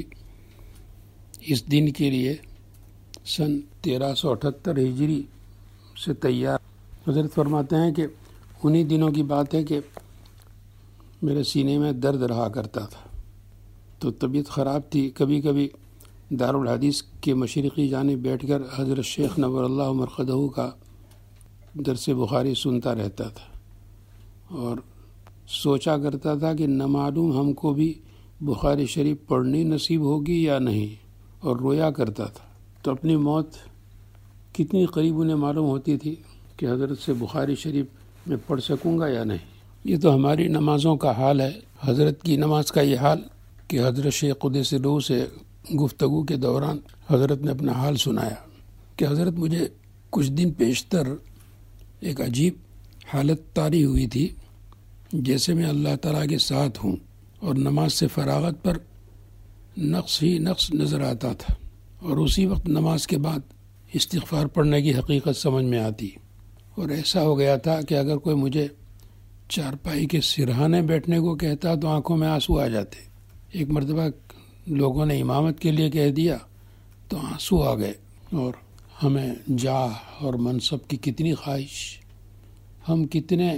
اس دن کے لیے سن تیرہ سو اٹھہتر ہجری سے تیار۔ حضرت فرماتے ہیں کہ انہی دنوں کی بات ہے کہ میرے سینے میں درد رہا کرتا تھا، تو طبیعت خراب تھی۔ کبھی کبھی دارالحدیث کے مشرقی جانب بیٹھ کر حضرت شیخ نور اللہ مرقدہ کا درس بخاری سنتا رہتا تھا، اور سوچا کرتا تھا کہ نہ معلوم ہم کو بھی بخاری شریف پڑھنی نصیب ہوگی یا نہیں، اور رویا کرتا تھا، تو اپنی موت کتنی قریب انہیں معلوم ہوتی تھی کہ حضرت سے بخاری شریف میں پڑھ سکوں گا یا نہیں۔ یہ تو ہماری نمازوں کا حال ہے، حضرت کی نماز کا یہ حال کہ حضرت شیخ قدس روح سے گفتگو کے دوران حضرت نے اپنا حال سنایا کہ حضرت مجھے کچھ دن پیشتر ایک عجیب حالت طاری ہوئی تھی، جیسے میں اللہ تعالیٰ کے ساتھ ہوں اور نماز سے فراغت پر نقص ہی نقص نظر آتا تھا، اور اسی وقت نماز کے بعد استغفار پڑھنے کی حقیقت سمجھ میں آتی، اور ایسا ہو گیا تھا کہ اگر کوئی مجھے چارپائی کے سرہانے بیٹھنے کو کہتا تو آنکھوں میں آنسو آ جاتے۔ ایک مرتبہ لوگوں نے امامت کے لیے کہہ دیا تو آنسو آ گئے، اور ہمیں جاہ اور منصب کی کتنی خواہش، ہم کتنے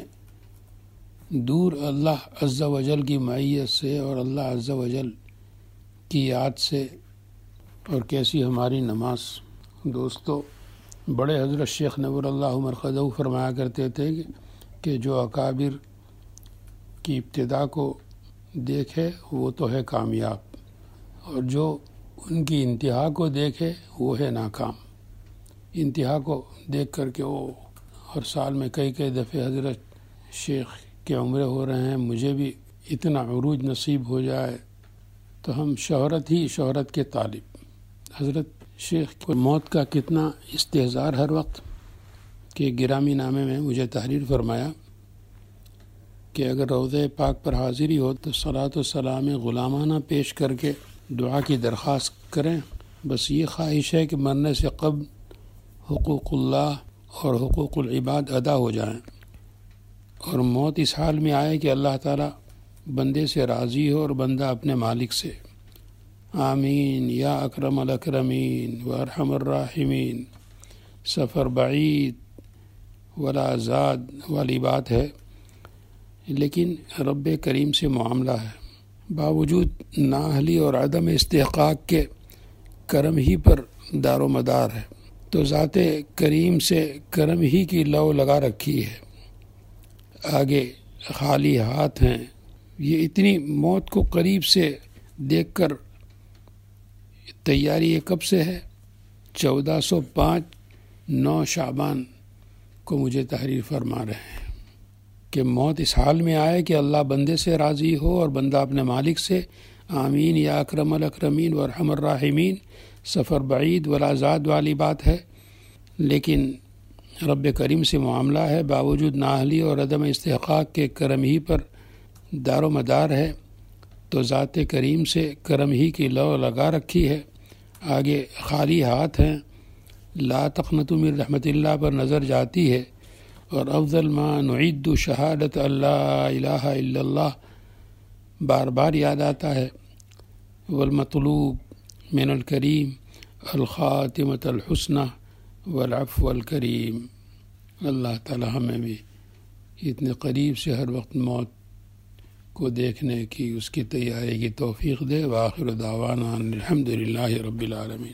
دور اللہ عز و جل کی معیت سے اور اللہ عز و جل کی یاد سے، اور کیسی ہماری نماز۔ دوستو، بڑے حضرت شیخ نور اللہ مرقدہ فرمایا کرتے تھے کہ جو اکابر کی ابتدا کو دیکھے وہ تو ہے کامیاب، اور جو ان کی انتہا کو دیکھے وہ ہے ناکام۔ انتہا کو دیکھ کر کے وہ ہر سال میں کئی کئی دفعے حضرت شیخ کے عمرے ہو رہے ہیں، مجھے بھی اتنا عروج نصیب ہو جائے، تو ہم شہرت ہی شہرت کے طالب۔ حضرت شیخ کو موت کا کتنا استحضار ہر وقت، کہ گرامی نامے میں مجھے تحریر فرمایا کہ اگر روضہ پاک پر حاضری ہو تو صلاۃ و سلام غلامانہ پیش کر کے دعا کی درخواست کریں، بس یہ خواہش ہے کہ مرنے سے قبل حقوق اللہ اور حقوق العباد ادا ہو جائیں، اور موت اس حال میں آئے کہ اللہ تعالیٰ بندے سے راضی ہو اور بندہ اپنے مالک سے۔ آمین یا اکرم الاکرمین و ارحم الراحمین۔ سفر بعید ولا زاد والی بات ہے، لیکن رب کریم سے معاملہ ہے، باوجود نااہلی اور عدم استحقاق کے کرم ہی پر دار و مدار ہے، تو ذات کریم سے کرم ہی کی لو لگا رکھی ہے، آگے خالی ہاتھ ہیں۔ یہ اتنی موت کو قریب سے دیکھ کر تیاری یہ کب سے ہے؟ چودہ سو پانچ نو شعبان کو مجھے تحریر فرما رہے ہیں کہ موت اس حال میں آئے کہ اللہ بندے سے راضی ہو اور بندہ اپنے مالک سے۔ آمین یا اکرم الاکرمین و ارحم الراحمین۔ سفر بعید ولا زاد والی بات ہے، لیکن رب کریم سے معاملہ ہے، باوجود نااہلی اور عدم استحقاق کے کرم ہی پر دار و مدار ہے، تو ذات کریم سے کرم ہی کی لو لگا رکھی ہے، آگے خالی ہاتھ ہیں۔ لا تقنطوا من رحمت اللہ پر نظر جاتی ہے، اور افضل ما نعید شہادت اللہ الہ الا اللہ بار بار یاد آتا ہے۔ والمطلوب من الکریم الخاتمۃ الحسنہ والعفو الکریم۔ اللہ تعالی ہمیں بھی اتنے قریب سے ہر وقت موت کو دیکھنے کی، اس کی تیاری کی توفیق دے۔ وآخر دعوانا الحمد للہ رب العالمین۔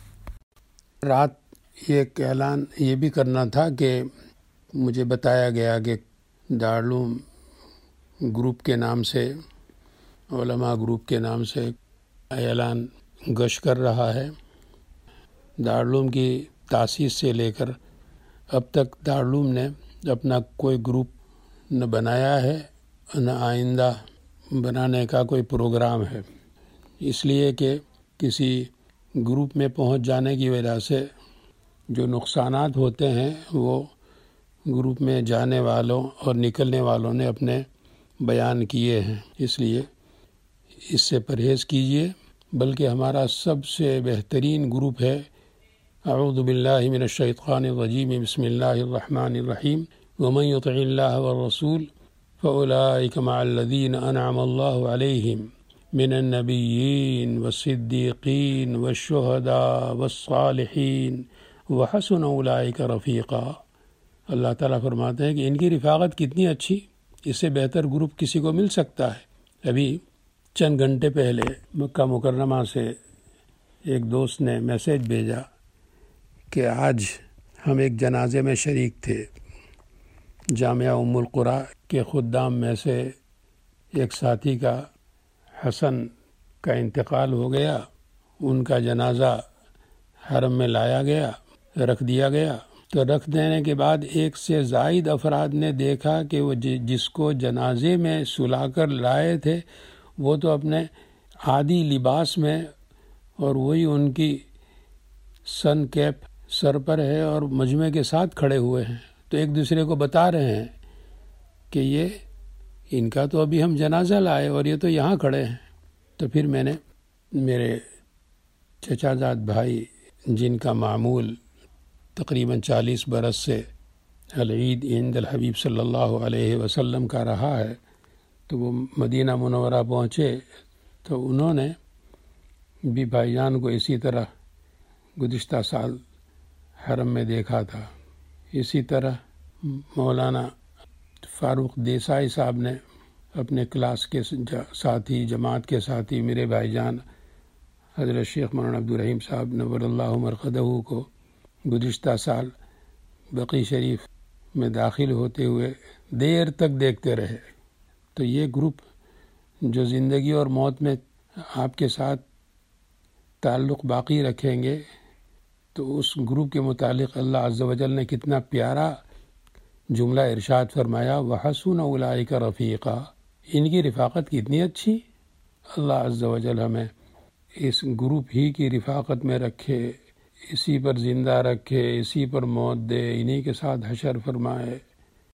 رات ایک اعلان یہ بھی کرنا تھا کہ مجھے بتایا گیا کہ دارالعلوم گروپ کے نام سے، علماء گروپ کے نام سے اعلان گش کر رہا ہے۔ دارالعلوم کی تاسیس سے لے کر اب تک دارالعلوم نے اپنا کوئی گروپ نہ بنایا ہے، نہ آئندہ بنانے کا کوئی پروگرام ہے، اس لیے کہ کسی گروپ میں پہنچ جانے کی وجہ سے جو نقصانات ہوتے ہیں وہ گروپ میں جانے والوں اور نکلنے والوں نے اپنے بیان کیے ہیں، اس لیے اس سے پرہیز کیجیے۔ بلکہ ہمارا سب سے بہترین گروپ ہے اعوذ باللہ من الشیطان الرجیم بسم اللہ الرحمن الرحیم ومن یطع اللہ والرسول فأولئک مع الذین انعم اللہ علیہم من النبیین والصدیقین والشہداء والصالحین وحسن اولئک رفیقا۔ اللہ تعالیٰ فرماتے ہیں کہ ان کی رفاقت کتنی اچھی، اس سے بہتر گروپ کسی کو مل سکتا ہے۔ ابھی چند گھنٹے پہلے مکہ مکرمہ سے ایک دوست نے میسیج بھیجا کہ آج ہم ایک جنازے میں شریک تھے۔ جامعہ ام القریٰ کے خدام میں سے ایک ساتھی کا حسن کا انتقال ہو گیا، ان کا جنازہ حرم میں لایا گیا، رکھ دیا گیا۔ تو رکھ دینے کے بعد ایک سے زائد افراد نے دیکھا کہ وہ جس کو جنازے میں سلا کر لائے تھے وہ تو اپنے عادی لباس میں، اور وہی ان کی سن کیپ سر پر ہے اور مجمع کے ساتھ کھڑے ہوئے ہیں۔ تو ایک دوسرے کو بتا رہے ہیں کہ یہ ان کا تو ابھی ہم جنازہ لائے اور یہ تو یہاں کھڑے ہیں۔ تو پھر میں نے میرے چچا زاد بھائی جن کا معمول تقریباً چالیس برس سے العید عند الحبیب صلی اللہ علیہ وسلم کا رہا ہے، تو وہ مدینہ منورہ پہنچے تو انہوں نے بھی بھائی جان کو اسی طرح گزشتہ سال حرم میں دیکھا تھا۔ اسی طرح مولانا فاروق دیسائی صاحب نے اپنے کلاس کے ساتھی، جماعت کے ساتھی میرے بھائی جان حضرت شیخ مولانا عبدالرحیم صاحب نور اللہ مرقدہ کو گزشتہ سال بقی شریف میں داخل ہوتے ہوئے دیر تک دیکھتے رہے۔ تو یہ گروپ جو زندگی اور موت میں آپ کے ساتھ تعلق باقی رکھیں گے، تو اس گروپ کے متعلق اللہ عز و جل نے کتنا پیارا جملہ ارشاد فرمایا، وَحَسُنَ أُولَٰئِكَ رَفِيقًا، ان کی رفاقت کتنی اچھی۔ اللہ عز و جل ہمیں اس گروپ ہی کی رفاقت میں رکھے، اسی پر زندہ رکھے، اسی پر موت دے، انہی کے ساتھ حشر فرمائے۔